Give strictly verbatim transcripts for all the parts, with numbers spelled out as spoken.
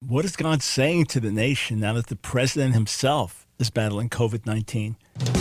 What is God saying to the nation now that the president himself is battling COVID nineteen?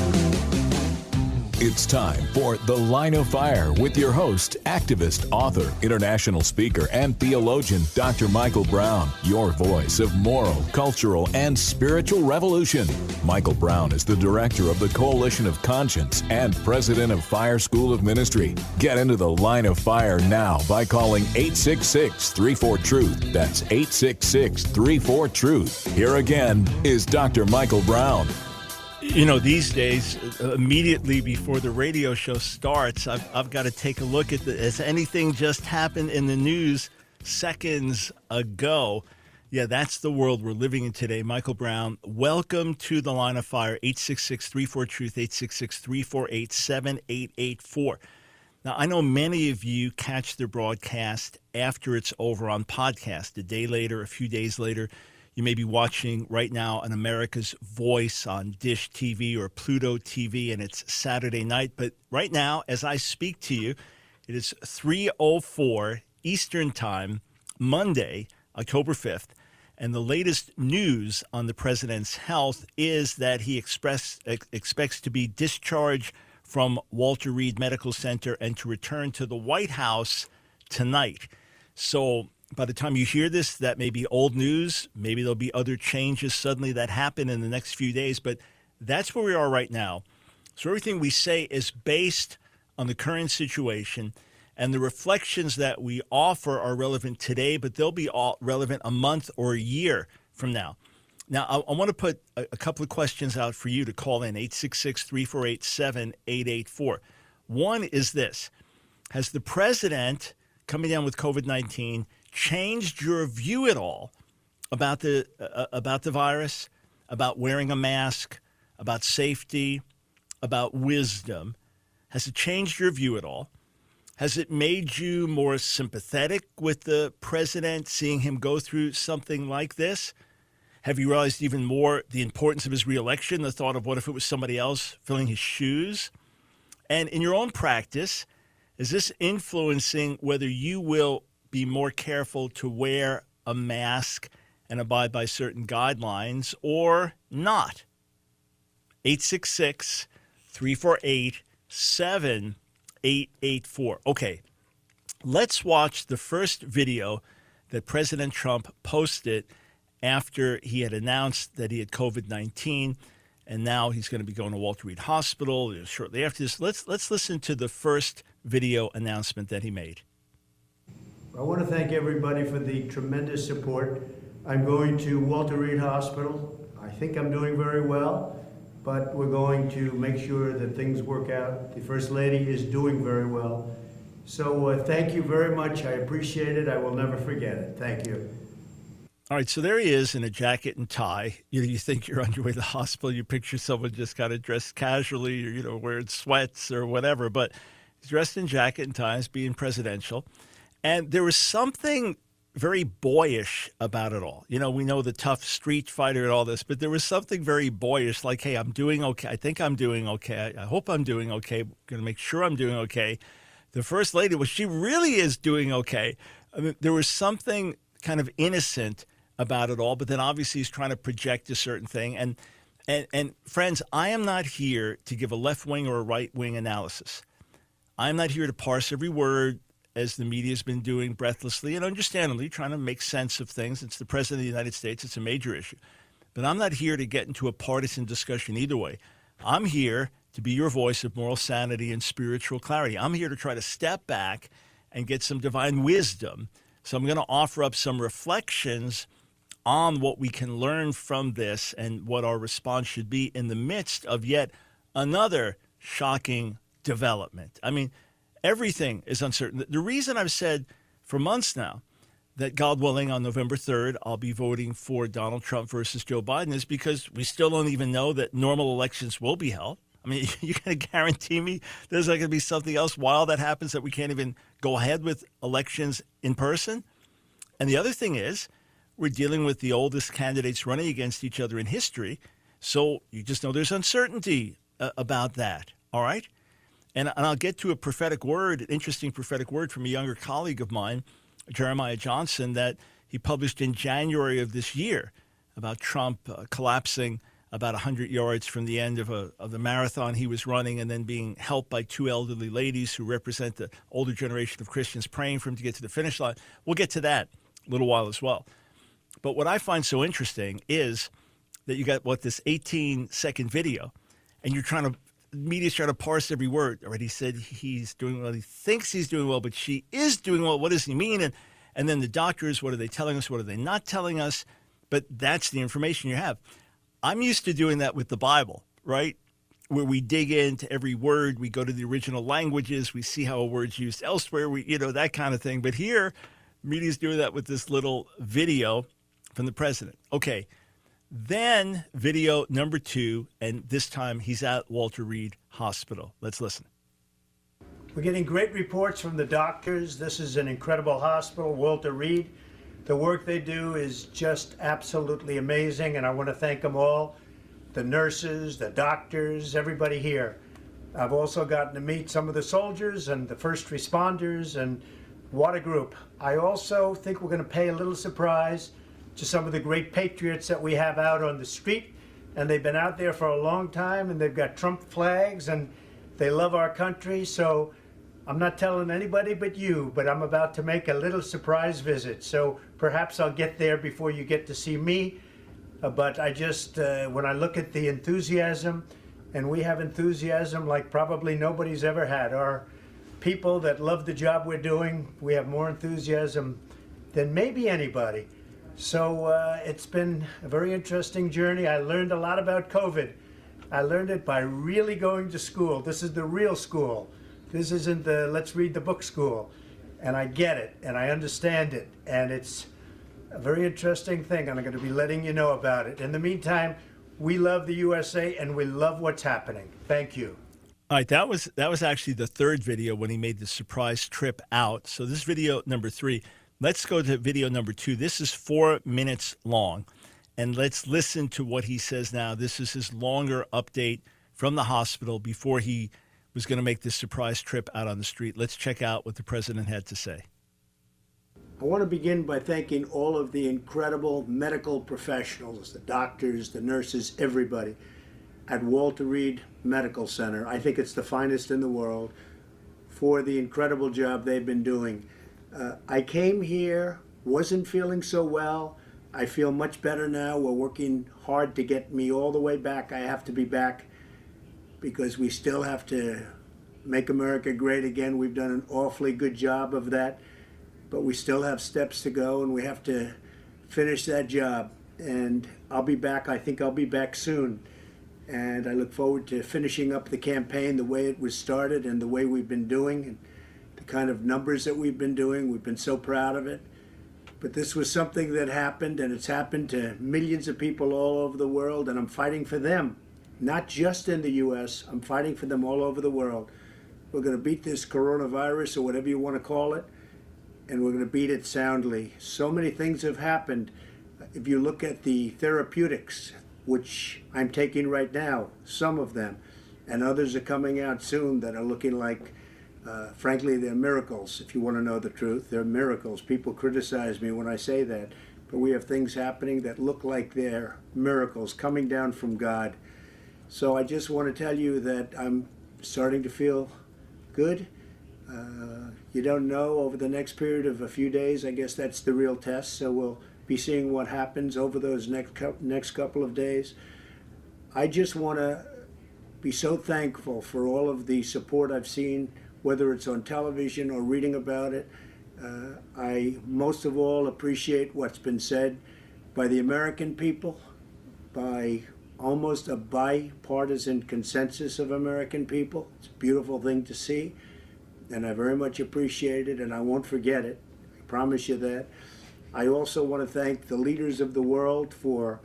It's time for The Line of Fire with your host, activist, author, international speaker, and theologian, Doctor Michael Brown, your voice of moral, cultural, and spiritual revolution. Michael Brown is the director of the Coalition of Conscience and president of Fire School of Ministry. Get into The Line of Fire now by calling eight six six, three four, truth. That's eight six six, three four, truth. Here again is Doctor Michael Brown. You know, these days, immediately before the radio show starts, I've, I've got to take a look at the, has anything just happened in the news seconds ago? Yeah, that's the world we're living in today. Michael Brown, welcome to The Line of Fire, eight six six, three four, truth, eight six six, three four eight, seven eight eight four. Now, I know many of you catch the broadcast after it's over on podcast, a day later, a few days later. You may be watching right now on America's Voice on Dish T V or Pluto T V, and it's Saturday night. But right now, as I speak to you, it is three oh four Eastern Time, Monday, October fifth. And the latest news on the president's health is that he express, ex- expects to be discharged from Walter Reed Medical Center and to return to the White House tonight. So by the time you hear this, that may be old news. Maybe there'll be other changes suddenly that happen in the next few days. But that's where we are right now. So everything we say is based on the current situation. And the reflections that we offer are relevant today, but they'll be all relevant a month or a year from now. Now, I, I want to put a, a couple of questions out for you to call in, eight six six, three four eight, seven eight eight four. One is this. Has the president coming down with COVID nineteen changed your view at all about the uh, about the virus, about wearing a mask, about safety, about wisdom? Has it changed your view at all? Has it made you more sympathetic with the president, seeing him go through something like this? Have you realized even more the importance of his reelection, the thought of what if it was somebody else filling his shoes? And in your own practice, is this influencing whether you will be more careful to wear a mask and abide by certain guidelines or not? eight six six, three four eight, seven eight eight four. Okay, let's watch the first video that President Trump posted after he had announced that he had COVID nineteen, and now he's going to be going to Walter Reed Hospital shortly after this. Let's, let's listen to the first video announcement that he made. I want to thank everybody for the tremendous support. I'm going to Walter Reed Hospital. I think I'm doing very well, but we're going to make sure that things work out. The First Lady is doing very well. So uh, thank you very much. I appreciate it. I will never forget it. Thank you. All right, so there he is in a jacket and tie. You know, you think you're on your way to the hospital. You picture someone just kind of dressed casually or, you know, wearing sweats or whatever. But he's dressed in jacket and ties, being presidential. And there was something very boyish about it all. You know, we know the tough street fighter and all this, but there was something very boyish, like, hey, I'm doing okay. I think I'm doing okay. I hope I'm doing okay. I'm going to make sure I'm doing okay. The First Lady, well, she really is doing okay. I mean, there was something kind of innocent about it all, but then obviously he's trying to project a certain thing. And, and, and friends, I am not here to give a left-wing or a right-wing analysis. I'm not here to parse every word, as the media has been doing breathlessly and understandably, trying to make sense of things. It's the President of the United States. It's a major issue. But I'm not here to get into a partisan discussion either way. I'm here to be your voice of moral sanity and spiritual clarity. I'm here to try to step back and get some divine wisdom. So I'm going to offer up some reflections on what we can learn from this and what our response should be in the midst of yet another shocking development. I mean, everything is uncertain. The reason I've said for months now that, God willing, on November third, I'll be voting for Donald Trump versus Joe Biden is because we still don't even know that normal elections will be held. I mean, you're going to guarantee me there's not going to be something else wild that happens that we can't even go ahead with elections in person? And the other thing is, we're dealing with the oldest candidates running against each other in history. So you just know there's uncertainty uh, about that, all right? And, and I'll get to a prophetic word, an interesting prophetic word from a younger colleague of mine, Jeremiah Johnson, that he published in January of this year about Trump uh, collapsing about one hundred yards from the end of a of the marathon he was running, and then being helped by two elderly ladies who represent the older generation of Christians praying for him to get to the finish line. We'll get to that a little while as well. But what I find so interesting is that you got, what, this eighteen-second video, and you're trying to, the media's trying to parse every word. Already said he's doing well. He thinks he's doing well, but she is doing well. What does he mean? And, and then the doctors, what are they telling us? What are they not telling us? But that's the information you have. I'm used to doing that with the Bible, right? Where we dig into every word, we go to the original languages, we see how a word's used elsewhere, we, you know, that kind of thing. But here, media's doing that with this little video from the president. Okay, then video number two, and this time he's at Walter Reed Hospital. Let's listen. We're getting great reports from the doctors. This is an incredible hospital, Walter Reed. The work they do is just absolutely amazing, and I want to thank them all, the nurses, the doctors, everybody here. I've also gotten to meet some of the soldiers and the first responders, and what a group. I also think we're going to pay a little surprise to some of the great patriots that we have out on the street, and they've been out there for a long time, and they've got Trump flags, and they love our country. So I'm not telling anybody but you, but I'm about to make a little surprise visit. So perhaps I'll get there before you get to see me. Uh, but I just, uh, when I look at the enthusiasm, and we have enthusiasm like probably nobody's ever had. Our people that love the job we're doing, we have more enthusiasm than maybe anybody. So uh, it's been a very interesting journey. I learned a lot about COVID. I learned it by really going to school. This is the real school. This isn't the let's read the book school. And I get it, and I understand it, and it's a very interesting thing, and I'm going to be letting you know about it. In the meantime, we love the U S A, and we love what's happening. Thank you. All right, that was that was actually the third video when he made the surprise trip out. So this is video number three. Let's go to video number two. This is four minutes long, and let's listen to what he says now. This is his longer update from the hospital before he was going to make this surprise trip out on the street. Let's check out what the president had to say. I want to begin by thanking all of the incredible medical professionals, the doctors, the nurses, everybody at Walter Reed Medical Center. I think it's the finest in the world, for the incredible job they've been doing. Uh, I came here, wasn't feeling so well. I feel much better now. We're working hard to get me all the way back. I have to be back because we still have to make America great again. We've done an awfully good job of that, but we still have steps to go, and we have to finish that job. And I'll be back. I think I'll be back soon. And I look forward to finishing up the campaign the way it was started and the way we've been doing and the kind of numbers that we've been doing. We've been so proud of it. But this was something that happened, and it's happened to millions of people all over the world, and I'm fighting for them, not just in the U S. I'm fighting for them all over the world. We're going to beat this coronavirus, or whatever you want to call it, and we're going to beat it soundly. So many things have happened. If you look at the therapeutics, which I'm taking right now, some of them, and others are coming out soon that are looking like, uh, frankly, they're miracles. If you want to know the truth, they're miracles. People criticize me when I say that, but we have things happening that look like they're miracles coming down from God. So I just want to tell you that I'm starting to feel good. Uh, you don't know over the next period of a few days. I guess that's the real test. So we'll be seeing what happens over those next next couple of days. I just want to be so thankful for all of the support I've seen, whether it's on television or reading about it. Uh, I most of all appreciate what's been said by the American people, by almost a bipartisan consensus of American people. It's a beautiful thing to see, and I very much appreciate it, and I won't forget it. I promise you that. I also want to thank the leaders of the world for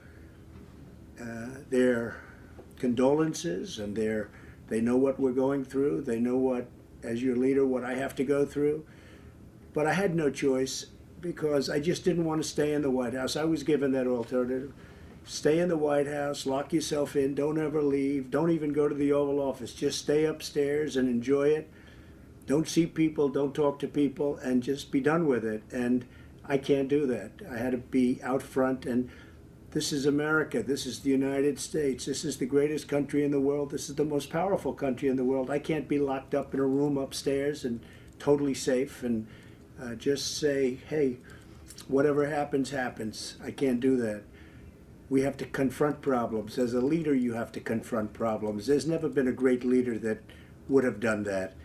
uh, their condolences, and their they know what we're going through. They know what, as your leader, what I have to go through. But I had no choice, because I just didn't want to stay in the White House. I was given that alternative. Stay in the White House, lock yourself in, don't ever leave, don't even go to the Oval Office. Just stay upstairs and enjoy it. Don't see people, don't talk to people, and just be done with it. And I can't do that. I had to be out front, and this is America. This is the United States. This is the greatest country in the world. This is the most powerful country in the world. I can't be locked up in a room upstairs and totally safe and uh, just say, hey, whatever happens, happens. I can't do that. We have to confront problems. As a leader, you have to confront problems. There's never been a great leader that would have done that.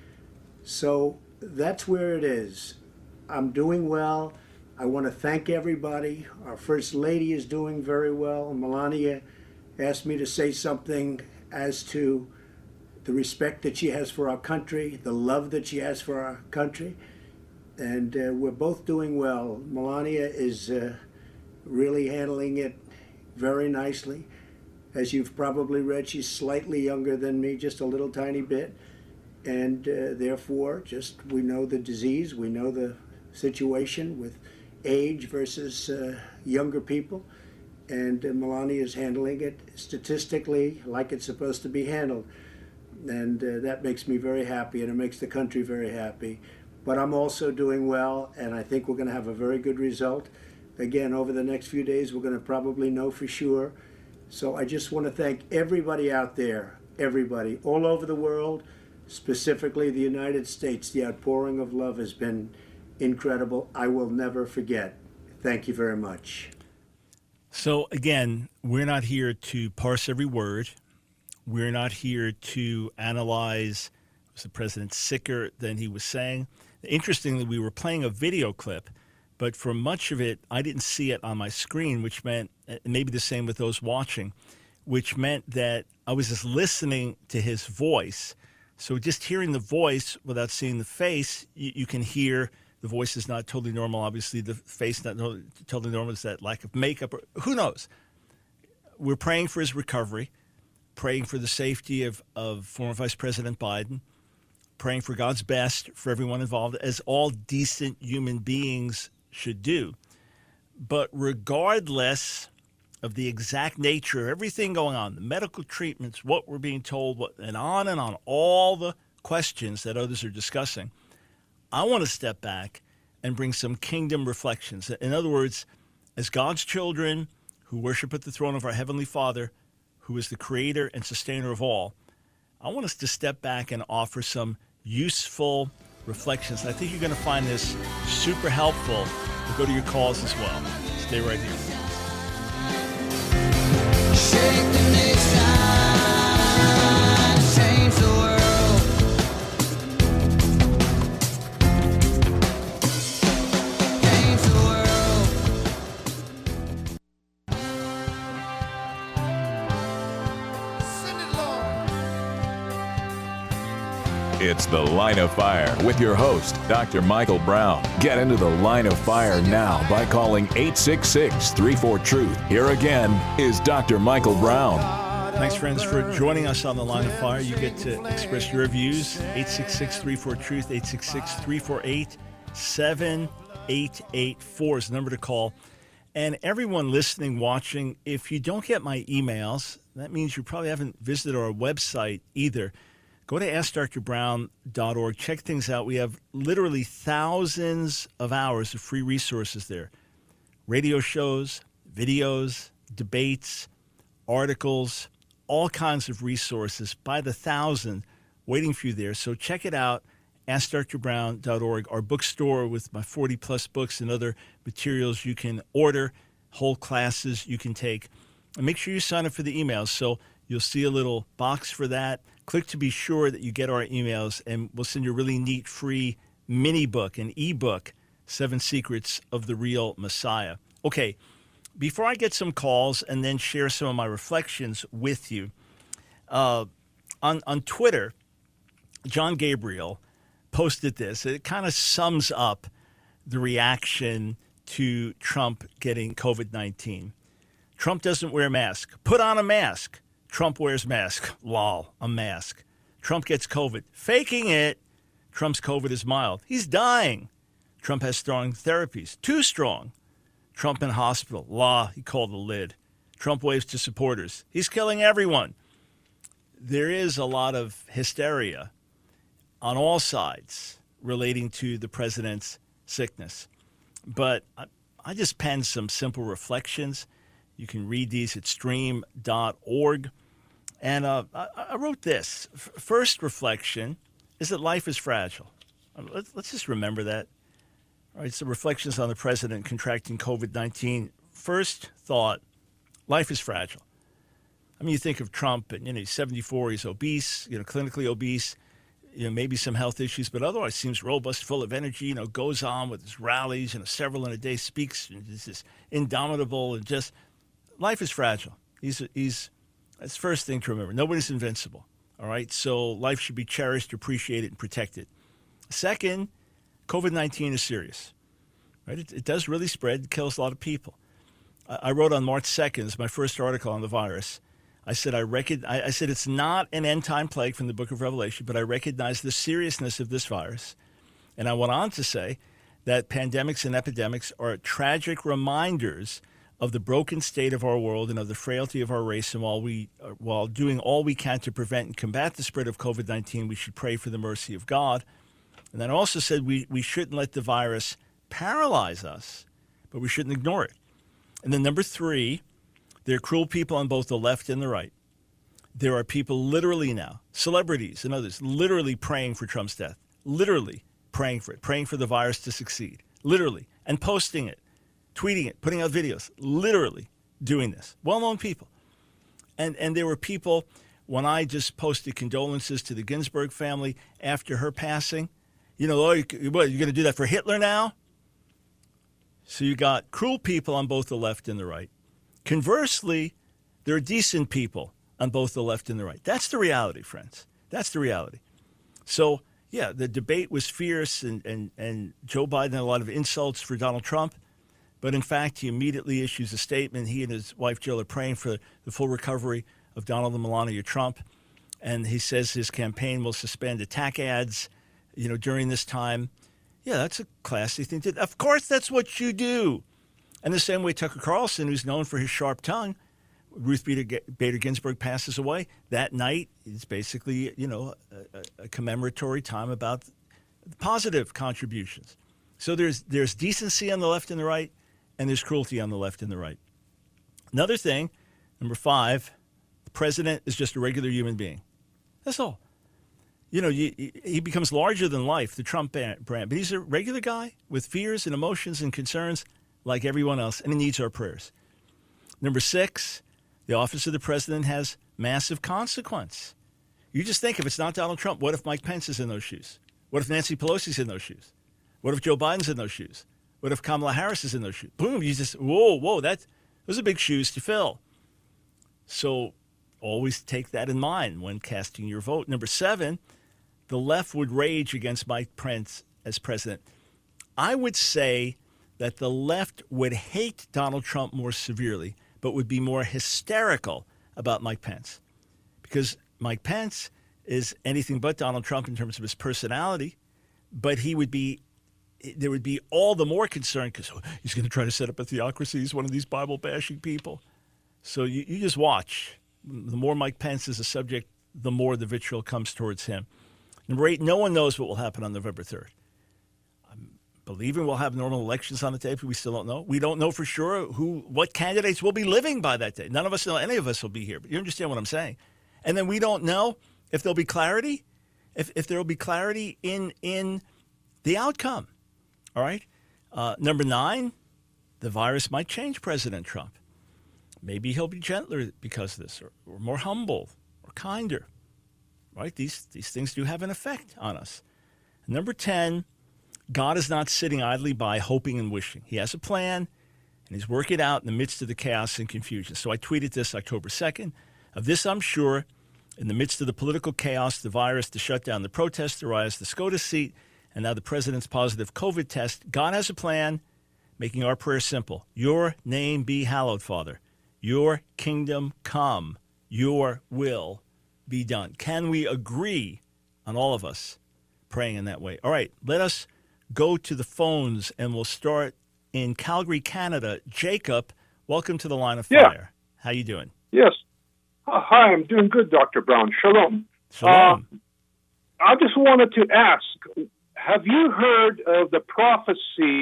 So that's where it is. I'm doing well. I want to thank everybody. Our First Lady is doing very well. Melania asked me to say something as to the respect that she has for our country, the love that she has for our country, and uh, we're both doing well. Melania is uh, really handling it very nicely. As you've probably read, she's slightly younger than me, just a little tiny bit, and uh, therefore, just we know the disease, we know the situation with age versus uh, younger people, and uh, Melania is handling it statistically like it's supposed to be handled, and uh, that makes me very happy, and it makes the country very happy. But I'm also doing well, and I think we're going to have a very good result. Again, over the next few days, we're going to probably know for sure. So I just want to thank everybody out there, everybody, all over the world, specifically the United States. The outpouring of love has been incredible. I will never forget. Thank you very much. So again, we're not here to parse every word. We're not here to analyze, was the president sicker than he was saying? Interestingly, we were playing a video clip, but for much of it, I didn't see it on my screen, which meant, maybe the same with those watching, which meant that I was just listening to his voice. So just hearing the voice without seeing the face, you, you can hear the voice is not totally normal. Obviously, the face not totally normal. Is that lack of makeup? Or, who knows? We're praying for his recovery, praying for the safety of, of former Vice President Biden, praying for God's best for everyone involved, as all decent human beings should do. But regardless of the exact nature of everything going on, the medical treatments, what we're being told, what, and on and on, all the questions that others are discussing, I want to step back and bring some kingdom reflections. In other words, as God's children who worship at the throne of our Heavenly Father, who is the creator and sustainer of all, I want us to step back and offer some useful reflections. I think you're going to find this super helpful. We'll go to your calls as well. Stay right here. Shake the nation, change the world. It's The Line of Fire with your host, Doctor Michael Brown. Get into the Line of Fire now by calling eight six six, three four, truth. Here again is Doctor Michael Brown. Thanks, friends, for joining us on The Line of Fire. You get to express your views. eight six six, three four, truth. eight six six, three four eight, seven eight eight four is the number to call. And everyone listening, watching, if you don't get my emails, that means you probably haven't visited our website either. Go to ask dr brown dot org. Check things out. We have literally thousands of hours of free resources there. Radio shows, videos, debates, articles, all kinds of resources by the thousand waiting for you there. So check it out, ask dr brown dot org, our bookstore with my forty plus books and other materials you can order, whole classes you can take. And make sure you sign up for the emails. So you'll see a little box for that. Click to be sure that you get our emails, and we'll send you a really neat free mini book, an ebook, Seven Secrets of the Real Messiah. Okay, before I get some calls and then share some of my reflections with you, uh, on, on Twitter, John Gabriel posted this. It kind of sums up the reaction to Trump getting covid nineteen. Trump doesn't wear a mask. Put on a mask. Trump wears mask. Lol, a mask. Trump gets COVID. Faking it. Trump's COVID is mild. He's dying. Trump has strong therapies. Too strong. Trump in hospital. Law, he called the lid. Trump waves to supporters. He's killing everyone. There is a lot of hysteria on all sides relating to the president's sickness. but I, I just penned some simple reflections. You can read these at stream dot org. And uh, I, I wrote this. F- first reflection is that life is fragile. Let's, let's just remember that. All right, so reflections on the president contracting COVID nineteen. First thought, life is fragile. I mean, you think of Trump, and, you know, he's seventy-four, he's obese, you know, clinically obese, you know, maybe some health issues, but otherwise seems robust, full of energy, you know, goes on with his rallies, you know, several in a day, speaks, and is just indomitable, and just, life is fragile. He's, he's, that's the first thing to remember. Nobody's invincible, all right? So life should be cherished, appreciated, and protected. Second, COVID nineteen is serious, right? It, it does really spread, it kills a lot of people. I, I wrote on March second, it's my first article on the virus. I said I, reckon, I, I said it's not an end-time plague from the book of Revelation, but I recognize the seriousness of this virus. And I went on to say that pandemics and epidemics are tragic reminders of the broken state of our world and of the frailty of our race. And while we, uh, while doing all we can to prevent and combat the spread of COVID nineteen, we should pray for the mercy of God. And then I also said we, we shouldn't let the virus paralyze us, but we shouldn't ignore it. And then number three, there are cruel people on both the left and the right. There are people literally now, celebrities and others, literally praying for Trump's death, literally praying for it, praying for the virus to succeed, literally, and posting it, tweeting it, putting out videos, literally doing this. Well-known people. And and there were people, when I just posted condolences to the Ginsburg family after her passing, you know, oh, you, what, you're going to do that for Hitler now? So you got cruel people on both the left and the right. Conversely, there are decent people on both the left and the right. That's the reality, friends. That's the reality. So, yeah, the debate was fierce, and, and, and Joe Biden had a lot of insults for Donald Trump. But, in fact, he immediately issues a statement. He and his wife, Jill, are praying for the full recovery of Donald and Melania Trump. And he says his campaign will suspend attack ads, you know, during this time. Yeah, that's a classy thing to do. Of course, that's what you do. And the same way Tucker Carlson, who's known for his sharp tongue, Ruth Bader, Bader Ginsburg passes away. That night is basically, you know, a, a commemoratory time about positive contributions. So there's there's decency on the left and the right, and there's cruelty on the left and the right. Another thing, number five, the president is just a regular human being. That's all. You know, you, he becomes larger than life, the Trump brand, but he's a regular guy with fears and emotions and concerns like everyone else, and he needs our prayers. Number six, the office of the president has massive consequence. You just think, if it's not Donald Trump, what if Mike Pence is in those shoes? What if Nancy Pelosi's in those shoes? What if Joe Biden's in those shoes? What if Kamala Harris is in those shoes? Boom, you just, whoa, whoa, that, those are big shoes to fill. So always take that in mind when casting your vote. Number seven, the left would rage against Mike Pence as president. I would say that the left would hate Donald Trump more severely, but would be more hysterical about Mike Pence. Because Mike Pence is anything but Donald Trump in terms of his personality, but he would be, there would be all the more concern because oh, he's going to try to set up a theocracy. He's one of these Bible-bashing people. So you, you just watch. The more Mike Pence is a subject, the more the vitriol comes towards him. Number eight, no one knows what will happen on November third. I'm believing we'll have normal elections on the day, but we still don't know. We don't know for sure who, what candidates will be living by that day. None of us know any of us will be here, but you understand what I'm saying. And then we don't know if there'll be clarity, if, if there will be clarity in, in the outcome. All right? Uh, number nine, the virus might change President Trump. Maybe he'll be gentler because of this, or, or more humble, or kinder. Right? These these things do have an effect on us. Number ten, God is not sitting idly by hoping and wishing. He has a plan, and he's working it out in the midst of the chaos and confusion. So I tweeted this October second. Of this I'm sure, in the midst of the political chaos, the virus, the shutdown, the protests, the riots, the SCOTUS seat, and now the president's positive COVID test, God has a plan, making our prayer simple. Your name be hallowed, Father. Your kingdom come. Your will be done. Can we agree on all of us praying in that way? All right, let us go to the phones, and we'll start in Calgary, Canada. Jacob, welcome to the Line of Fire. Yeah. How you doing? Yes. Uh, hi, I'm doing good, Doctor Brown. Shalom. Shalom. Uh, I just wanted to ask, have you heard of the prophecies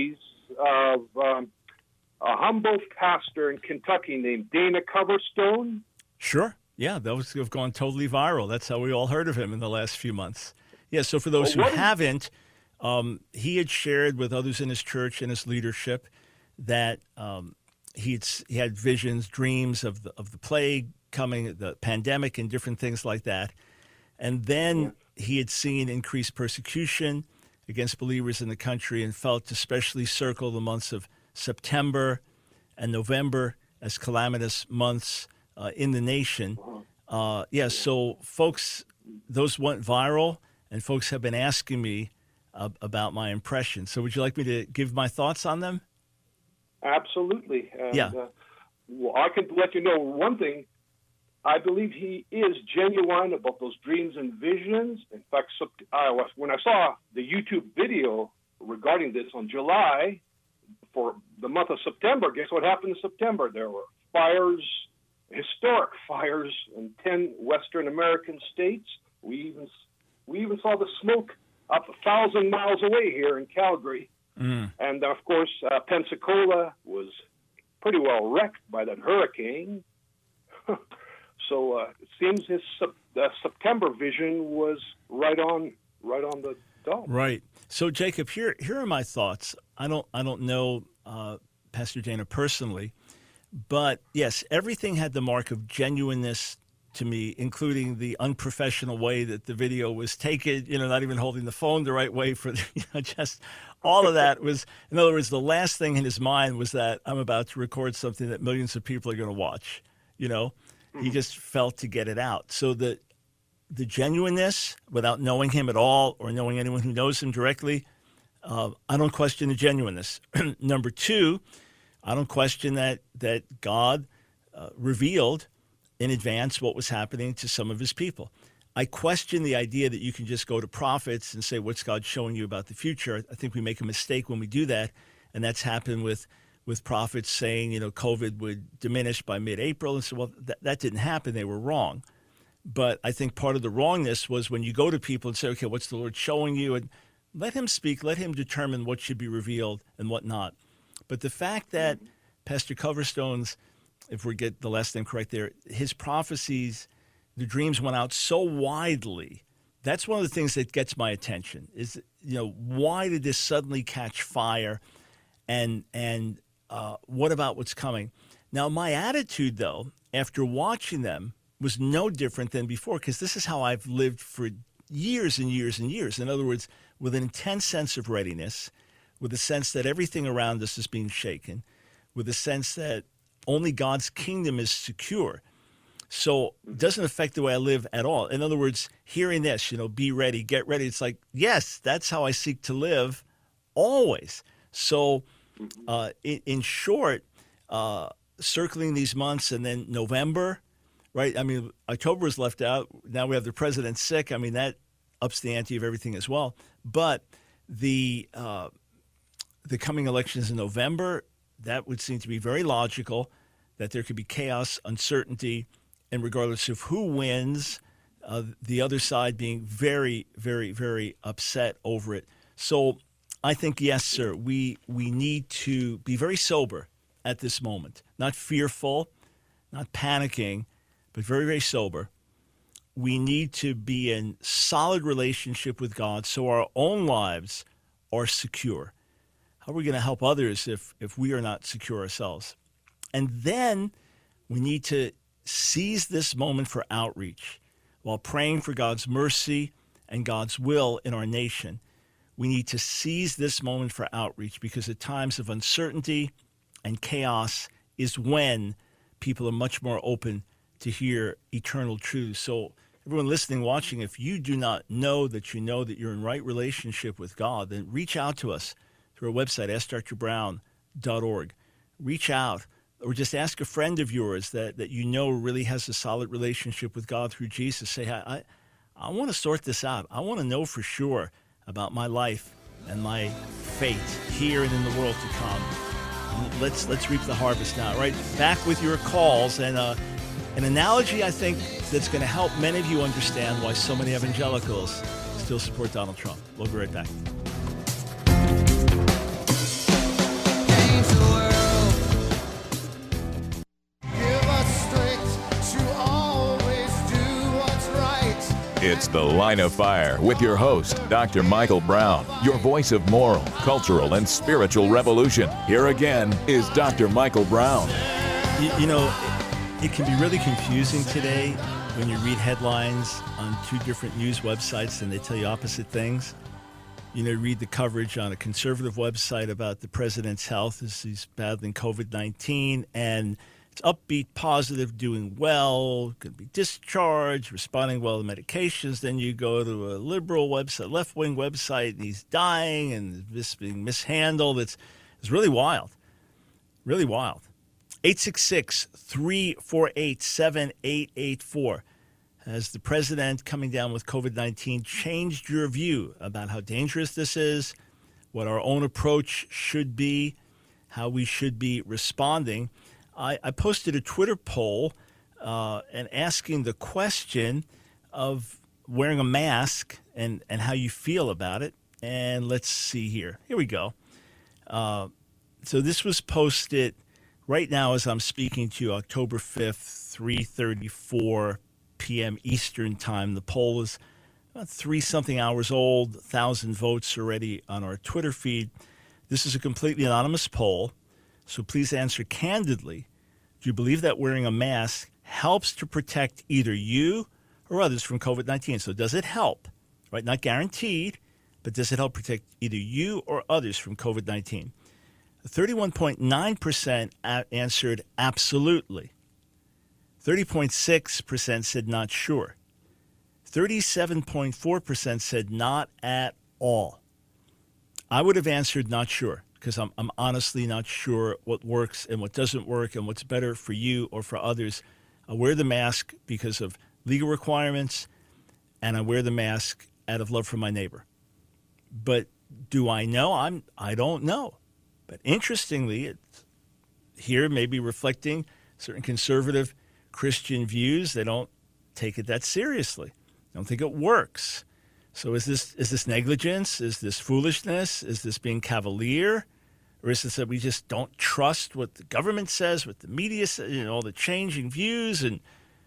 of um, a Humboldt pastor in Kentucky named Dana Coverstone? Sure. Yeah, those have gone totally viral. That's how we all heard of him in the last few months. Yeah, so for those Well, who what is- haven't, um, he had shared with others in his church and his leadership that um, he'd, he had visions, dreams of the, of the plague coming, the pandemic, and different things like that. And then he had seen increased persecution against believers in the country and felt to especially circle the months of September and November as calamitous months uh, in the nation. Uh, yeah, so folks, those went viral, and folks have been asking me uh, about my impression. So would you like me to give my thoughts on them? Absolutely. And, Yeah. Uh, well, I can let you know one thing. I believe he is genuine about those dreams and visions. In fact, so, I was, when I saw the YouTube video regarding this on July for the month of September, guess what happened in September? There were fires, historic fires in ten Western American states. We even we even saw the smoke up a thousand miles away here in Calgary. Mm. And of course, uh, Pensacola was pretty well wrecked by that hurricane. So uh, it seems his sep- uh, September vision was right on, right on the dot. Right. So, Jacob, here here are my thoughts. I don't I don't know uh, Pastor Dana personally, but yes, everything had the mark of genuineness to me, including the unprofessional way that the video was taken. You know, not even holding the phone the right way for the, you know, just all of that was. In other words, the last thing in his mind was that I'm about to record something that millions of people are going to watch. You know. He just felt to get it out. So the the genuineness, without knowing him at all or knowing anyone who knows him directly, uh, I don't question the genuineness. Number two, I don't question that that God uh, revealed in advance what was happening to some of his people. I question the idea that you can just go to prophets and say, what's God showing you about the future? I think we make a mistake when we do that, and that's happened with with prophets saying, you know, COVID would diminish by mid-April. And so, well, that, that didn't happen. They were wrong. But I think part of the wrongness was when you go to people and say, okay, what's the Lord showing you? And let him speak. Let him determine what should be revealed and what not. But the fact that Pastor Coverstone's, if we get the last name correct there, his prophecies, the dreams went out so widely, that's one of the things that gets my attention is, you know, why did this suddenly catch fire? And, and, Uh, what about what's coming? Now, my attitude, though, after watching them was no different than before, because this is how I've lived for years and years and years. In other words, with an intense sense of readiness, with a sense that everything around us is being shaken, with a sense that only God's kingdom is secure. So it doesn't affect the way I live at all. In other words, hearing this, you know, be ready, get ready. It's like, yes, that's how I seek to live always. So Uh, in, in short, uh, circling these months and then November, right? I mean, October is left out. Now we have the president sick. I mean, that ups the ante of everything as well. But the uh, the coming elections in November, that would seem to be very logical, that there could be chaos, uncertainty, and regardless of who wins, uh, the other side being very, very, very upset over it. So I think, yes, sir, we we need to be very sober at this moment, not fearful, not panicking, but very, very sober. We need to be in solid relationship with God so our own lives are secure. How are we going to help others if, if we are not secure ourselves? And then we need to seize this moment for outreach while praying for God's mercy and God's will in our nation. We need to seize this moment for outreach because at times of uncertainty and chaos is when people are much more open to hear eternal truth. So everyone listening, watching, if you do not know that you know that you're in right relationship with God, then reach out to us through our website, ask dr brown dot org. Reach out or just ask a friend of yours that, that you know really has a solid relationship with God through Jesus. Say, I, I, I want to sort this out. I want to know for sure about my life and my fate here and in the world to come. Let's let's reap the harvest now, right? Back with your calls and uh, an analogy I think that's going to help many of you understand why so many evangelicals still support Donald Trump. We'll be right back. It's The Line of Fire with your host, Doctor Michael Brown, your voice of moral, cultural, and spiritual revolution. Here again is Doctor Michael Brown. You, you know, it, it can be really confusing today when you read headlines on two different news websites and they tell you opposite things. You know, read the coverage on a conservative website about the president's health as he's battling covid nineteen, and it's upbeat, positive, doing well, going to be discharged, responding well to medications. Then you go to a liberal website, left-wing website, and he's dying and this being mishandled. It's, it's really wild, really wild. eight six six, three four eight, seven eight eight four. Has the president coming down with covid nineteen changed your view about how dangerous this is, what our own approach should be, how we should be responding? I, I posted a Twitter poll uh, and asking the question of wearing a mask and, and how you feel about it. And let's see here. Here we go. Uh, so this was posted right now as I'm speaking to you, October fifth, three thirty-four p.m. Eastern time. The poll is about three something hours old, one thousand votes already on our Twitter feed. This is a completely anonymous poll, so please answer candidly. Do you believe that wearing a mask helps to protect either you or others from covid nineteen? So does it help? Right? Not guaranteed, but does it help protect either you or others from covid nineteen? thirty-one point nine percent answered absolutely. thirty point six percent said not sure. thirty-seven point four percent said not at all. I would have answered not sure because I'm, I'm honestly not sure what works and what doesn't work and what's better for you or for others. I wear the mask because of legal requirements, and I wear the mask out of love for my neighbor. But do I know? I'm, I don't know. But interestingly, it's here maybe reflecting certain conservative Christian views. They don't take it that seriously. They don't think it works. So is this is this negligence? Is this foolishness? Is this being cavalier? Or is this that we just don't trust what the government says, what the media says, you know, all the changing views? And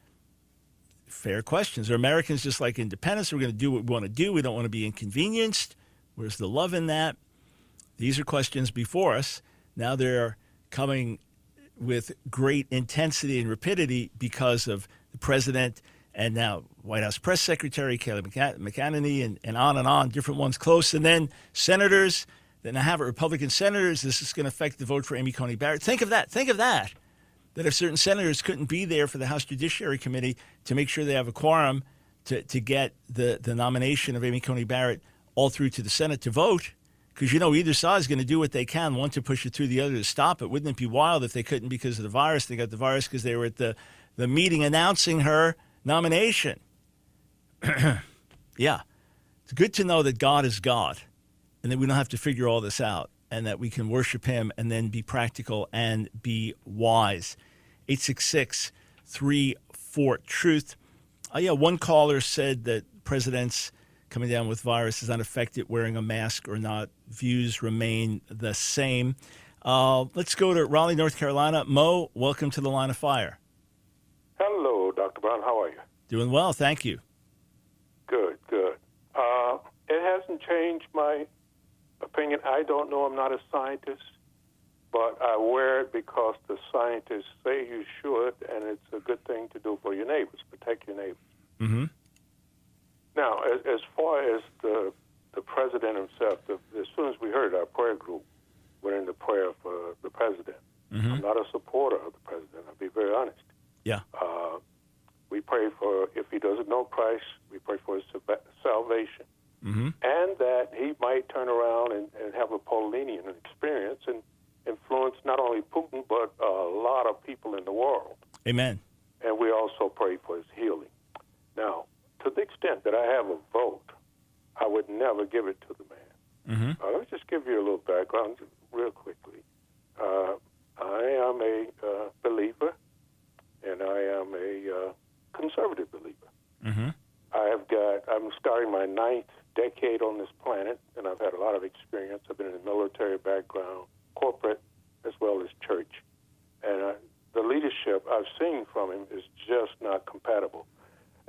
fair questions. Are Americans just like independence? We're going to do what we want to do. We don't want to be inconvenienced. Where's the love in that? These are questions before us. Now they're coming with great intensity and rapidity because of the president and now White House Press Secretary Kelly McEnany, and, and on and on, different ones close. And then senators, then I have it, Republican senators. This is going to affect the vote for Amy Coney Barrett. Think of that. Think of that. That if certain senators couldn't be there for the House Judiciary Committee to make sure they have a quorum to, to get the, the nomination of Amy Coney Barrett all through to the Senate to vote, because, you know, either side is going to do what they can, one to push it through, the other to stop it. Wouldn't it be wild if they couldn't because of the virus? They got the virus because they were at the, the meeting announcing her nomination. Yeah. It's good to know that God is God and that we don't have to figure all this out and that we can worship him and then be practical and be wise. eight six six, three four, truth. Uh, yeah, one caller said that presidents coming down with virus is not affected wearing a mask or not. Views remain the same. Uh, let's go to Raleigh, North Carolina. Mo, welcome to the Line of Fire. Hello, Doctor Brown. How are you? Doing well, thank you. Good, good. Uh, it hasn't changed my opinion. I don't know. I'm not a scientist, but I wear it because the scientists say you should, and it's a good thing to do for your neighbors, protect your neighbors. Mm-hmm. Now, as, as far as the the president himself, the, as soon as we heard our prayer group went into prayer for the president. Mm-hmm. I'm not a supporter of the president. I'll be very honest. Yeah. Uh, we pray for, if he doesn't know Christ, we pray for his salvation. Mm-hmm. And that he might turn around and, and have a Paulinian experience and influence not only Putin, but a lot of people in the world. Amen. And we also pray for his healing. Now, to the extent that I have a vote, I would never give it to the man. Mm-hmm. Uh, let me just give you a little background real quickly. Uh, I am a uh, believer, and I am a uh, conservative believer. Mm-hmm. I have got, I'm starting my ninth decade on this planet, and I've had a lot of experience. I've been in the military background, corporate, as well as church. And uh, the leadership I've seen from him is just not compatible.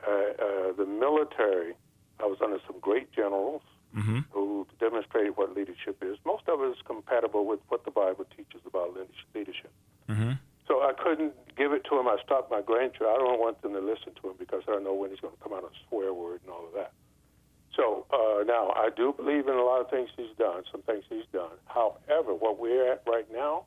uh, uh, the military, I was under some great generals mm-hmm. who demonstrated what leadership is. Most of it is compatible with what the Bible teaches about leadership. Mm-hmm. So I couldn't give it to him. I stopped my grandchildren. I don't want them to listen to him because I don't know when he's going to come out a swear word and all of that. So uh, now I do believe in a lot of things he's done, some things he's done. However, what we're at right now,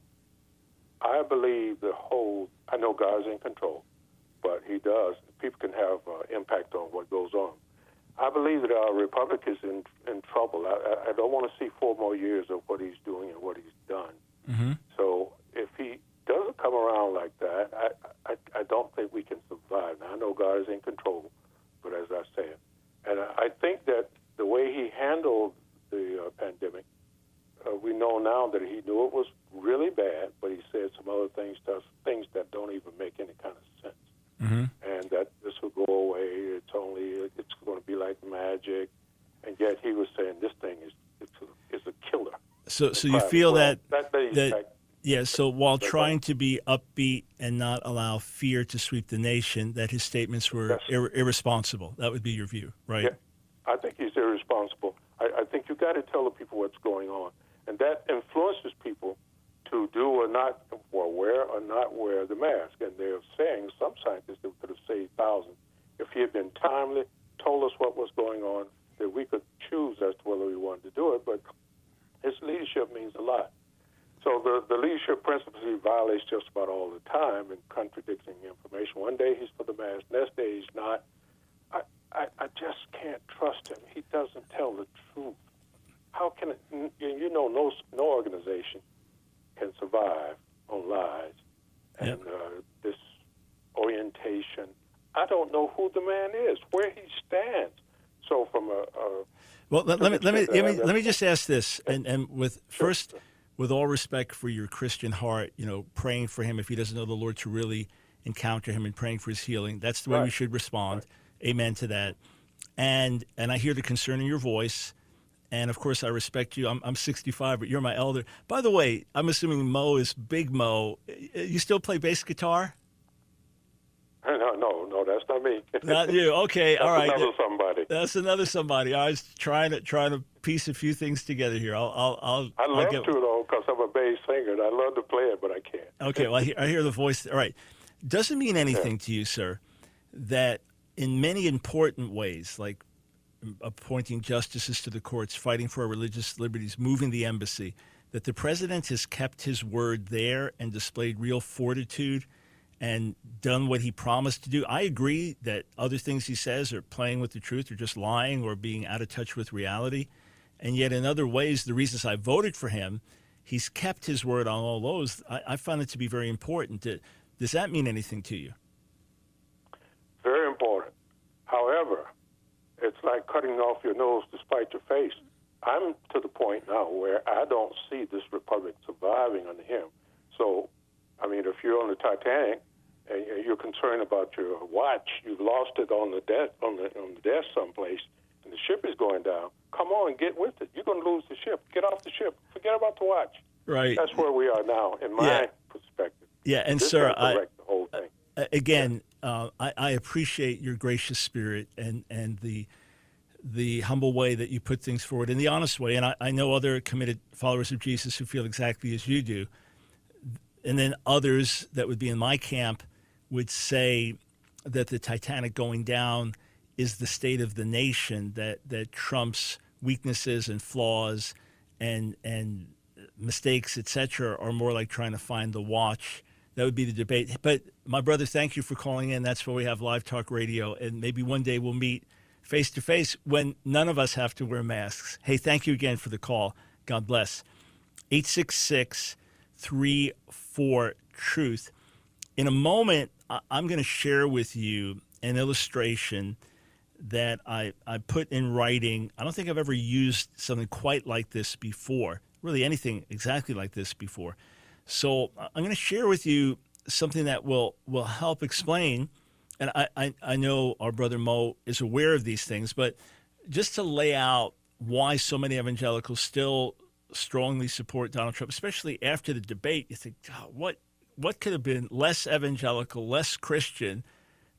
I believe the whole, I know God's in control, but he does. People can have uh, impact on what goes on. I believe that our republic is in, in trouble. I, I don't want to see four more years of what he's doing and what he's done. Mm-hmm. So if he doesn't come around like that, I, I, I don't think we can survive. Now, I know God is in control, but as I said, and I think that the way he handled the uh, pandemic, uh, we know now that he knew it was really bad, but he said some other things, to us, things that don't even make any kind of sense. Mm-hmm. And that this will go away. It's only it's going to be like magic, and yet he was saying this thing is it's a, is a killer. So, so you feel well, that that, that yeah. So while trying to be upbeat and not allow fear to sweep the nation, that his statements were yes. ir- irresponsible. That would be your view, right? Yeah, I think he's irresponsible. I, I think you got to tell the people what's going on, and that influences people to do or not, or wear or not wear the mask. And they're saying, some scientists, that could have saved thousands if he had been timely, told us what was going on, that we could choose as to whether we wanted to do it. But his leadership means a lot. So the, the leadership principles he violates just about all the time and contradicting information. One day he's for the mask, next day he's not. I, I, I just can't trust him. He doesn't tell the truth. How can it, you know, no, no organization can survive on lies and yep. uh, this orientation. I don't know who the man is, where he stands. So from a, a well, let, let me let me let me let me just ask this, and and with sure. first, with all respect for your Christian heart, you know, praying for him if he doesn't know the Lord to really encounter him and praying for his healing. That's the way right. we should respond. Right. Amen to that. And and I hear the concern in your voice. And, of course, I respect you. I'm, I'm sixty-five, but you're my elder. By the way, I'm assuming Mo is Big Mo. You still play bass guitar? No, no, no, that's not me. Not you. Okay, all right. That's another somebody. That's another somebody. I was trying to trying to piece a few things together here. I'll, I'll, I'll I love I'll get... to, though, because I'm a bass singer. I love to play it, but I can't. Okay, well, I hear, I hear the voice. All right. Doesn't mean anything yeah. to you, sir, that in many important ways, like appointing justices to the courts, fighting for our religious liberties, moving the embassy, that the president has kept his word there and displayed real fortitude and done what he promised to do. I agree that other things he says are playing with the truth or just lying or being out of touch with reality. And yet in other ways, the reasons I voted for him, he's kept his word on all those. I, I found it to be very important. Does that mean anything to you? Very important. However, it's like cutting off your nose to spite your face. I'm to the point now where I don't see this republic surviving under him. So, I mean, if you're on the Titanic and you're concerned about your watch, you've lost it on the desk on the on the desk someplace, and the ship is going down. Come on and get with it. You're going to lose the ship. Get off the ship. Forget about the watch. Right. That's where we are now, in my yeah. perspective. Yeah, and this sir, I the whole thing. Uh, again, uh, I, I appreciate your gracious spirit and and the. the humble way that you put things forward in the honest way. And I, I know other committed followers of Jesus who feel exactly as you do. And then others that would be in my camp would say that the Titanic going down is the state of the nation, that, that Trump's weaknesses and flaws and, and mistakes, et cetera, are more like trying to find the watch. That would be the debate. But my brother, thank you for calling in. That's why we have Live Talk Radio. And maybe one day we'll meet face-to-face when none of us have to wear masks. Hey, thank you again for the call. God bless. eight six six, three four, truth. In a moment, I'm going to share with you an illustration that I, I put in writing. I don't think I've ever used something quite like this before, really anything exactly like this before. So I'm going to share with you something that will, will help explain. And I, I, I know our brother Mo is aware of these things, but just to lay out why so many evangelicals still strongly support Donald Trump, especially after the debate, you think, God, what what could have been less evangelical, less Christian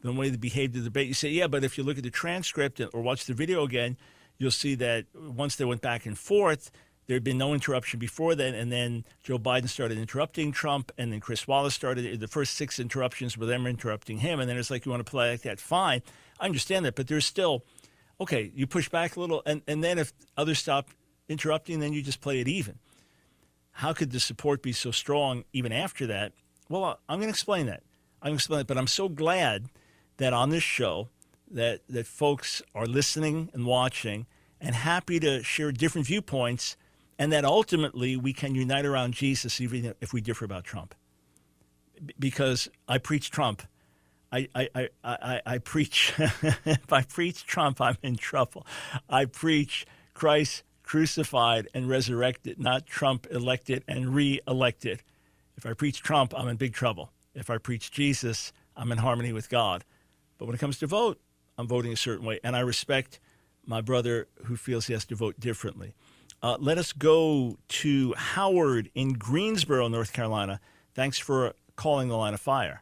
the way they behaved in the debate. You say, yeah, but if you look at the transcript or watch the video again, you'll see that once they went back and forth, there had been no interruption before then, and then Joe Biden started interrupting Trump, and then Chris Wallace started. The first six interruptions were them interrupting him, and then it's like, you want to play like that? Fine. I understand that, but there's still, okay, you push back a little, and, and then if others stop interrupting, then you just play it even. How could the support be so strong even after that? Well, I'm going to explain that. I'm going to explain it, but I'm so glad that on this show that, that folks are listening and watching and happy to share different viewpoints, and that ultimately we can unite around Jesus even if we differ about Trump. B- because I preach Trump. I, I, I, I, I preach, if I preach Trump, I'm in trouble. I preach Christ crucified and resurrected, not Trump elected and re-elected. If I preach Trump, I'm in big trouble. If I preach Jesus, I'm in harmony with God. But when it comes to vote, I'm voting a certain way, and I respect my brother who feels he has to vote differently. Uh, let us go to Howard in Greensboro, North Carolina. Thanks for calling the Line of Fire.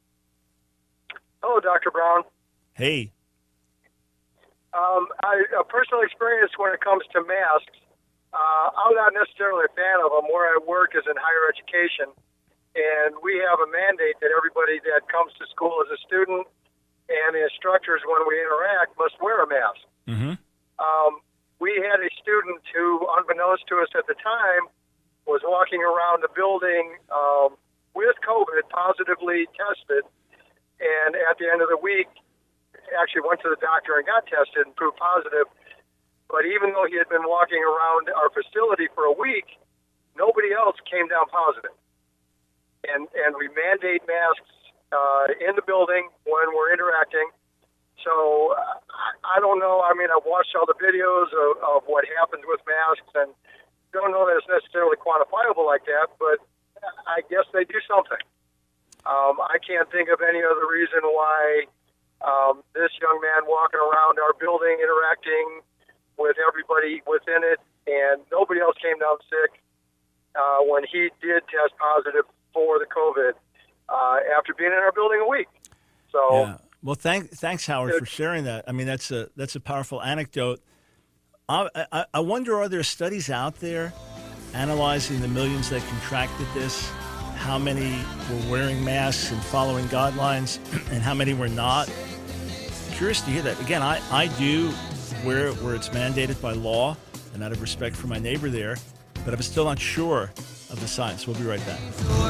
Hello, Doctor Brown. Hey. Um, I, a personal experience when it comes to masks, uh, I'm not necessarily a fan of them. Where I work is in higher education, and we have a mandate that everybody that comes to school as a student and the instructors, when we interact, must wear a mask. Mm-hmm. Um, we had a student who, unbeknownst to us at the time, was walking around the building um, with COVID, positively tested, and at the end of the week, actually went to the doctor and got tested and proved positive. But even though he had been walking around our facility for a week, nobody else came down positive. And and we mandate masks uh, in the building when we're interacting. So uh, I don't know. I mean, I've watched all the videos of, of what happens with masks, and don't know that it's necessarily quantifiable like that, but I guess they do something. Um, I can't think of any other reason why um, this young man walking around our building interacting with everybody within it, and nobody else came down sick uh, when he did test positive for the COVID uh, after being in our building a week. So, yeah. Well, thank, thanks, Howard, for sharing that. I mean, that's a that's a powerful anecdote. I, I, I wonder, are there studies out there analyzing the millions that contracted this? How many were wearing masks and following guidelines, and how many were not? Curious to hear that. Again, I, I do wear it where it's mandated by law and out of respect for my neighbor there, but I'm still not sure of the science. We'll be right back.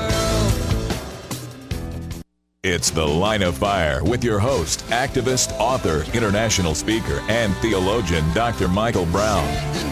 It's The Line of Fire with your host, activist, author, international speaker, and theologian, Doctor Michael Brown.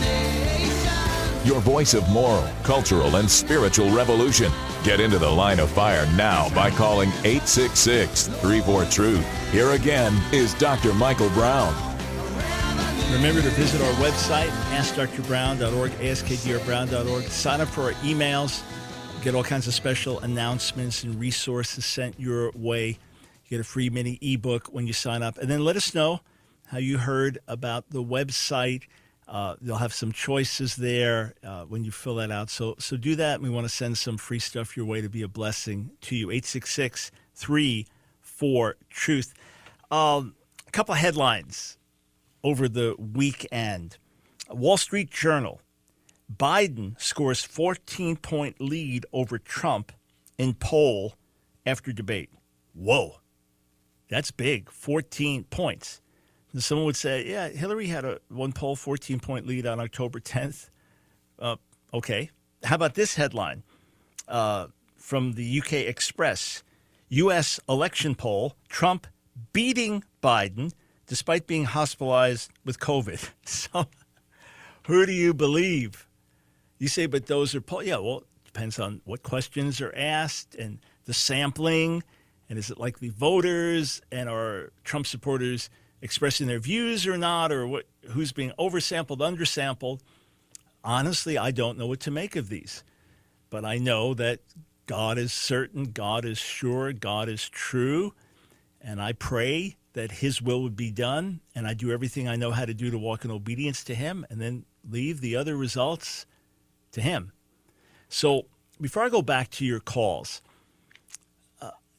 Your voice of moral, cultural, and spiritual revolution. Get into The Line of Fire now by calling eight six six, three four, truth. Here again is Doctor Michael Brown. Remember to visit our website, ask dr brown dot org, ask k d r brown dot org. Sign up for our emails. Get all kinds of special announcements and resources sent your way. You get a free mini ebook when you sign up. And then let us know how you heard about the website. Uh, they'll have some choices there uh, when you fill that out. So so do that. We want to send some free stuff your way to be a blessing to you. eight six six, three four, truth. Um, a couple of headlines over the weekend. Wall Street Journal. Biden scores fourteen-point lead over Trump in poll after debate. Whoa. That's big. fourteen points. And someone would say, yeah, Hillary had a one poll fourteen-point lead on October tenth. Uh, okay. How about this headline uh, from the U K Express? U S election poll, Trump beating Biden despite being hospitalized with COVID. So who do you believe? You say, but those are polls. Yeah, well, it depends on what questions are asked and the sampling. And is it likely voters, and are Trump supporters expressing their views or not, or what? Who's being oversampled, undersampled? Honestly, I don't know what to make of these. But I know that God is certain, God is sure, God is true. And I pray that his will would be done. And I do everything I know how to do to walk in obedience to him, and then leave the other results to him. So before I go back to your calls, uh,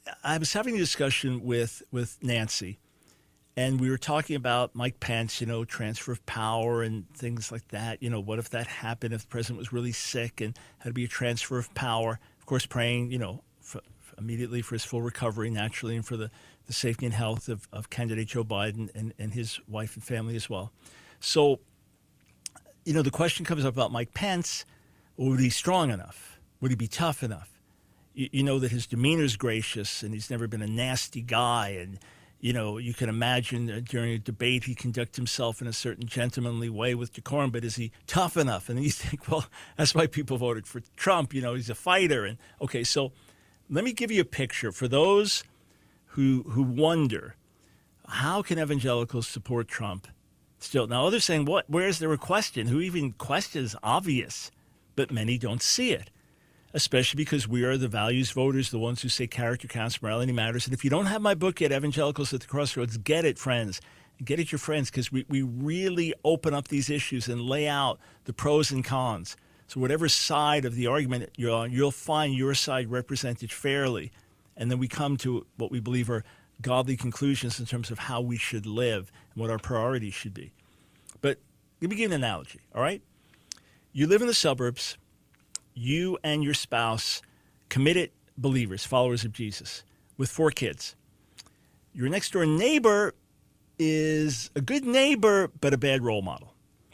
I was having a discussion with, with Nancy, and we were talking about Mike Pence, you know, transfer of power and things like that. You know, what if that happened if the president was really sick and had to be a transfer of power? Of course, praying, you know, for, for immediately for his full recovery, naturally, and for the, the safety and health of, of candidate Joe Biden and, and his wife and family as well. So, you know, the question comes up about Mike Pence. Well, would he be strong enough? Would he be tough enough? You, you know that his demeanor is gracious, and he's never been a nasty guy, and you know, you can imagine that during a debate he conducts himself in a certain gentlemanly way with decorum, but is he tough enough? And then you think, well, that's why people voted for Trump. You know, he's a fighter. And okay, so let me give you a picture. For those who who wonder, how can evangelicals support Trump still? Now, others saying, what? Where's there a question? Who even questions? Obvious. But many don't see it, especially because we are the values voters, the ones who say character counts, morality matters. And if you don't have my book yet, Evangelicals at the Crossroads, get it, friends. Get it, your friends, because we, we really open up these issues and lay out the pros and cons. So whatever side of the argument you're on, you'll find your side represented fairly. And then we come to what we believe are godly conclusions in terms of how we should live and what our priorities should be. But let me give you an analogy, all right? You live in the suburbs. You and your spouse, committed believers, followers of Jesus, with four kids. Your next door neighbor is a good neighbor, but a bad role model.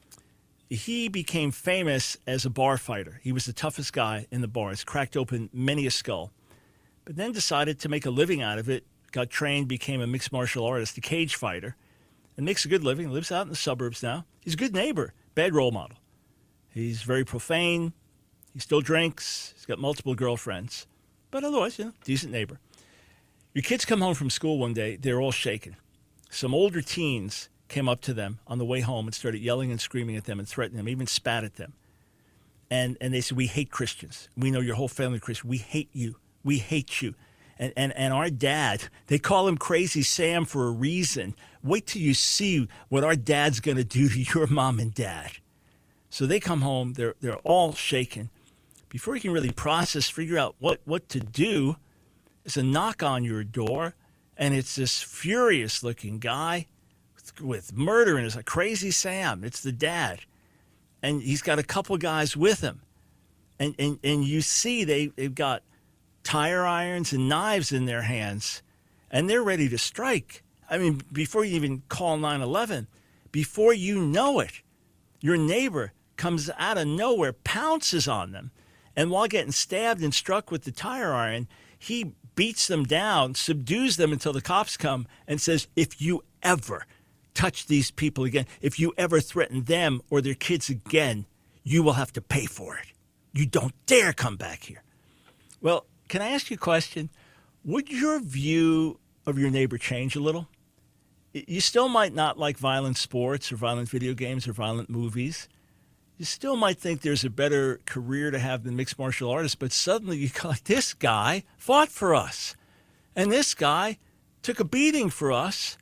He became famous as a bar fighter. He was the toughest guy in the bars, cracked open many a skull, but then decided to make a living out of it, got trained, became a mixed martial artist, a cage fighter, and makes a good living, lives out in the suburbs now. He's a good neighbor, bad role model. He's very profane. He still drinks. He's got multiple girlfriends. But otherwise, you know, decent neighbor. Your kids come home from school one day. They're all shaken. Some older teens came up to them on the way home and started yelling and screaming at them and threatening them, even spat at them. And and they said, we hate Christians. We know your whole family is Christian. We hate you. We hate you. And, and, and our dad, they call him Crazy Sam for a reason. Wait till you see what our dad's going to do to your mom and dad. So they come home. They're, they're all shaken. Before you can really process, figure out what, what to do, there's a knock on your door, and it's this furious-looking guy with, with murder in his, like Crazy Sam. It's the dad. And he's got a couple guys with him. And and, and you see they, they've got tire irons and knives in their hands, and they're ready to strike. I mean, before you even call nine one one, before you know it, your neighbor comes out of nowhere, pounces on them, and while getting stabbed and struck with the tire iron, he beats them down, subdues them until the cops come and says, if you ever touch these people again, if you ever threaten them or their kids again, you will have to pay for it. You don't dare come back here. Well, can I ask you a question? Would your view of your neighbor change a little? You still might not like violent sports or violent video games or violent movies. You still might think there's a better career to have than mixed martial artists, but suddenly you go, like, this guy fought for us, and this guy took a beating for us.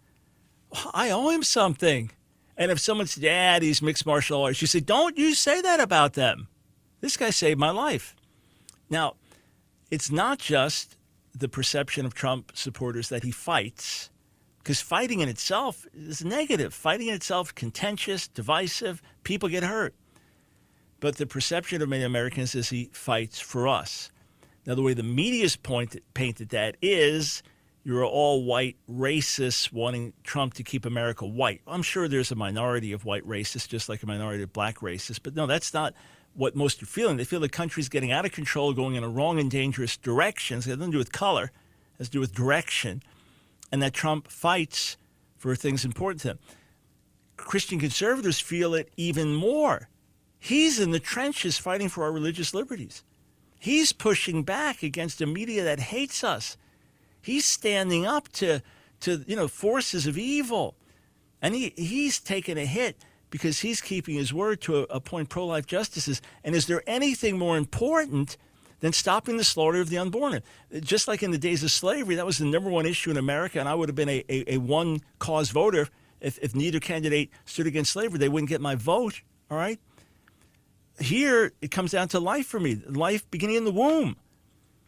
I owe him something. And if someone said, yeah, these mixed martial artists, you say, don't you say that about them. This guy saved my life. Now, it's not just the perception of Trump supporters that he fights, because fighting in itself is negative. Fighting in itself is contentious, divisive, people get hurt. But the perception of many Americans is he fights for us. Now, the way the media's pointed, painted that is you're all white racists wanting Trump to keep America white. I'm sure there's a minority of white racists, just like a minority of black racists. But no, that's not what most are feeling. They feel the country's getting out of control, going in a wrong and dangerous direction. It has nothing to do with color. It has to do with direction. And that Trump fights for things important to them. Christian conservatives feel it even more. He's in the trenches fighting for our religious liberties. He's pushing back against a media that hates us. He's standing up to, to you know, forces of evil. And he, he's taken a hit because he's keeping his word to appoint pro-life justices. And is there anything more important than stopping the slaughter of the unborn? Just like in the days of slavery, that was the number one issue in America, and I would have been a, a, a one-cause voter if, if neither candidate stood against slavery. They wouldn't get my vote, all right? Here, it comes down to life for me, life beginning in the womb.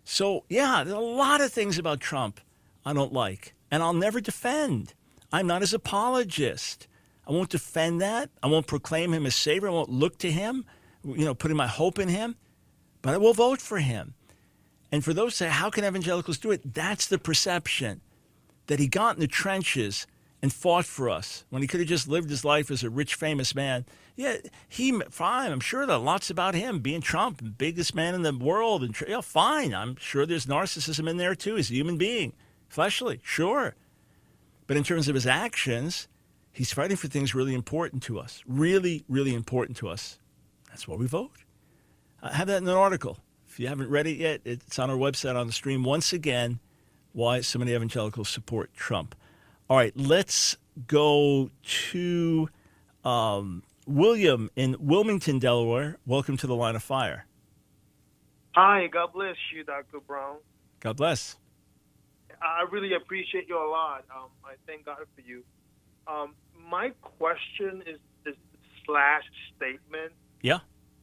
So, yeah, there's a lot of things about Trump I don't like, and I'll never defend. I'm not his apologist. I won't defend that. I won't proclaim him as savior. I won't look to him, you know, putting my hope in him, but I will vote for him. And for those who say, how can evangelicals do it? That's the perception, that he got in the trenches and fought for us when he could have just lived his life as a rich, famous man. Yeah, he, fine. I'm sure there are lots about him being Trump, biggest man in the world. And yeah, fine. I'm sure there's narcissism in there too. He's a human being, fleshly, sure. But in terms of his actions, he's fighting for things really important to us, really, really important to us. That's why we vote. I have that in an article. If you haven't read it yet, it's on our website on the stream. Once again, why so many evangelicals support Trump. All right, let's go to um, William in Wilmington, Delaware. Welcome to the Line of Fire. Hi, God bless you, Doctor Brown. God bless. I really appreciate you a lot. Um, I thank God for you. Um, my question is this slash statement. Yeah.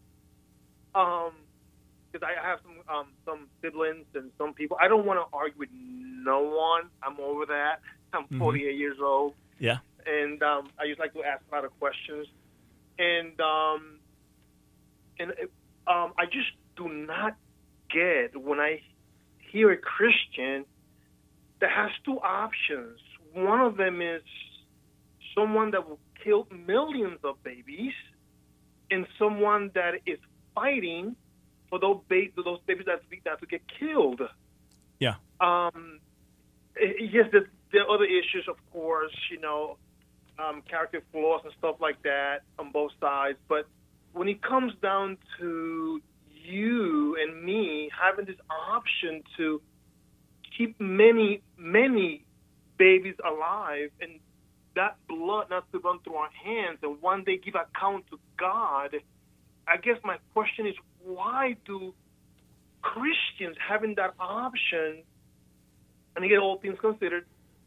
Um, because I have some um, some siblings and some people. I don't want to argue with no one. I'm over that. I'm forty-eight mm-hmm. years old. Yeah. And um, I just like to ask a lot of questions. And um, and um, I just do not get when I hear a Christian that has two options. One of them is someone that will kill millions of babies, and someone that is fighting for those, ba- those babies that that to get killed. Yeah. Um. Yes, there, there are other issues, of course. You know, um, character flaws and stuff like that on both sides. But when it comes down to you and me having this option to keep many, many babies alive and that blood not to run through our hands and one day give account to God, I guess my question is, why do Christians having that option, and again, all things considered,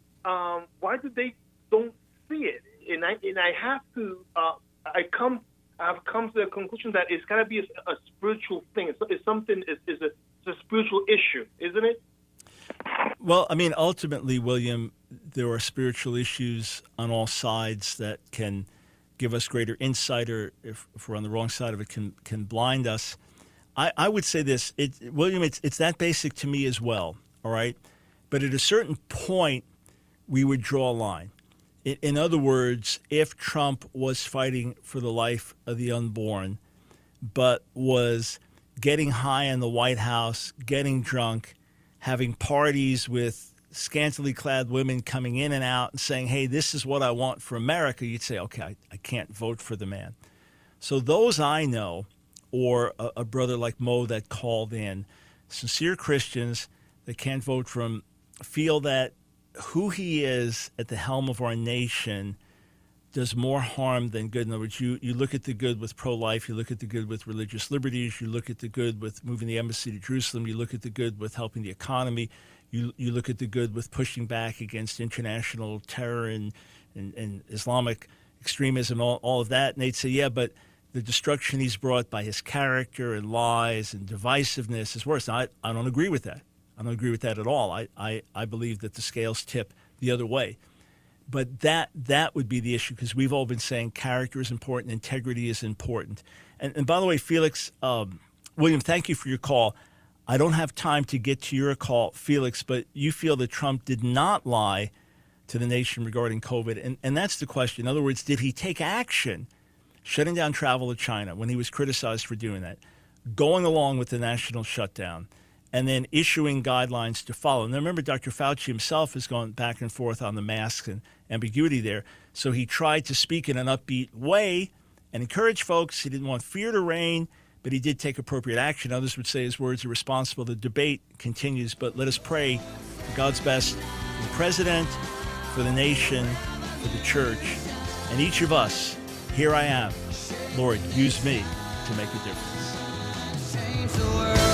um, why do they don't see it? And I and I have to, uh, I come, I've come to the conclusion that it's got to be a, a spiritual thing. It's, it's something. It's, it's, a, it's a spiritual issue, isn't it? Well, I mean, ultimately, William, there are spiritual issues on all sides that can give us greater insight, or if, if we're on the wrong side of it, can can blind us. I, I would say this, it, William, it's it's that basic to me as well. All right, but at a certain point, we would draw a line. In, in other words, if Trump was fighting for the life of the unborn, but was getting high in the White House, getting drunk, having parties with scantily clad women coming in and out and saying, hey, this is what I want for America, you'd say, okay, I, I can't vote for the man. So those I know, or a, a brother like Mo that called in, sincere Christians that can't vote for him, feel that who he is at the helm of our nation does more harm than good. In other words, you, you look at the good with pro-life, you look at the good with religious liberties, you look at the good with moving the embassy to Jerusalem, you look at the good with helping the economy, you you look at the good with pushing back against international terror and, and, and Islamic extremism, all, all of that. And they'd say, yeah, but the destruction he's brought by his character and lies and divisiveness is worse. Now, I, I don't agree with that. I don't agree with that at all. I, I, I believe that the scales tip the other way. But that that would be the issue, because we've all been saying character is important, integrity is important. And, and by the way, Felix, um, William, thank you for your call. I don't have time to get to your call, Felix, but you feel that Trump did not lie to the nation regarding COVID. And, and that's the question. In other words, did he take action, shutting down travel to China when he was criticized for doing that, going along with the national shutdown, and then issuing guidelines to follow? Now, remember, Doctor Fauci himself has gone back and forth on the masks and ambiguity there. So he tried to speak in an upbeat way and encourage folks. He didn't want fear to reign, but he did take appropriate action. Others would say his words are responsible. The debate continues, but let us pray for God's best for the president, for the nation, for the church, and each of us. Here I am. Lord, use me to make a difference. Change the world.